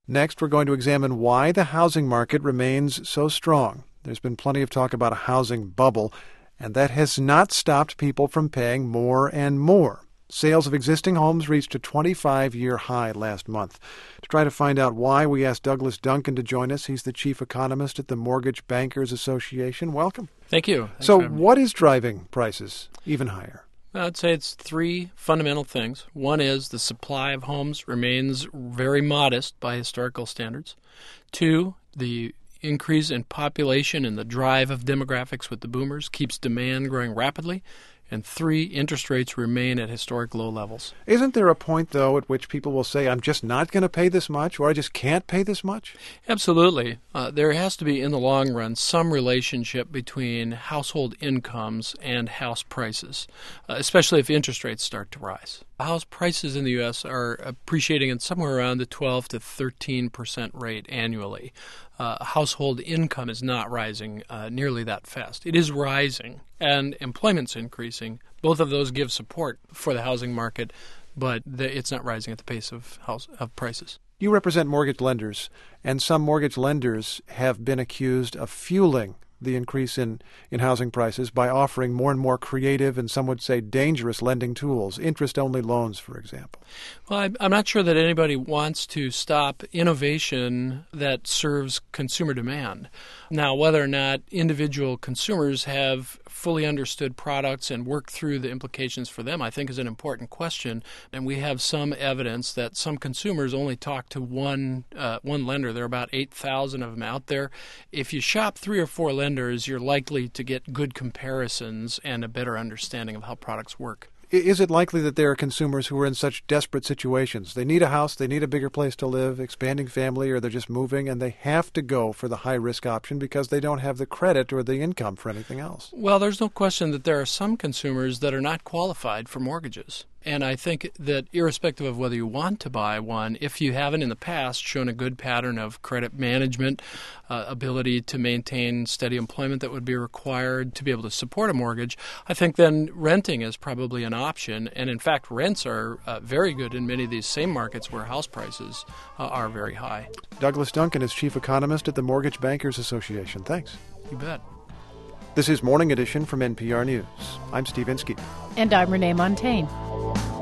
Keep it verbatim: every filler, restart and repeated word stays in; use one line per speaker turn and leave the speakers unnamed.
Next, we're going to examine why the housing market remains so strong. There's been plenty of talk about a housing bubble, and that has not stopped people from paying more and more. Sales of existing homes reached a twenty-five-year high last month. To try to find out why, we asked Douglas Duncan to join us. He's the chief economist at the Mortgage Bankers Association. Welcome.
Thank you. Thanks
so
for having me.
What is driving prices even higher?
I'd say it's three fundamental things. One is the supply of homes remains very modest by historical standards. Two, the increase in population and the drive of demographics with the boomers keeps demand growing rapidly. And three, interest rates remain at historic low levels.
Isn't there a point, though, at which people will say, I'm just not going to pay this much, or I just can't pay this much?
Absolutely. Uh, there has to be, in the long run, some relationship between household incomes and house prices, uh, especially if interest rates start to rise. House prices in the U S are appreciating at somewhere around the twelve to thirteen percent rate annually. Uh, household income is not rising uh, nearly that fast. It is rising, and employment's increasing. Both of those give support for the housing market, but the, it's not rising at the pace of house of prices.
You represent mortgage lenders, and some mortgage lenders have been accused of fueling the increase in, in housing prices by offering more and more creative and some would say dangerous lending tools, interest-only loans, for example.
Well, I'm not sure that anybody wants to stop innovation that serves consumer demand. Now, whether or not individual consumers have fully understood products and worked through the implications for them, I think is an important question. And we have some evidence that some consumers only talk to one uh, one lender. There are about eight thousand of them out there. If you shop three or four lenders, you're likely to get good comparisons and a better understanding of how products work.
Is it likely that there are consumers who are in such desperate situations? They need a house, they need a bigger place to live, expanding family, or they're just moving, and they have to go for the high-risk option because they don't have the credit or the income for anything else?
Well, there's no question that there are some consumers that are not qualified for mortgages. And I think that irrespective of whether you want to buy one, if you haven't in the past shown a good pattern of credit management, uh, ability to maintain steady employment that would be required to be able to support a mortgage, I think then renting is probably an option. And in fact, rents are uh, very good in many of these same markets where house prices uh, are very high.
Douglas Duncan is chief economist at the Mortgage Bankers Association. Thanks.
You bet.
This is Morning Edition from N P R News. I'm Steve Inskeep.
And I'm Renee Montaigne.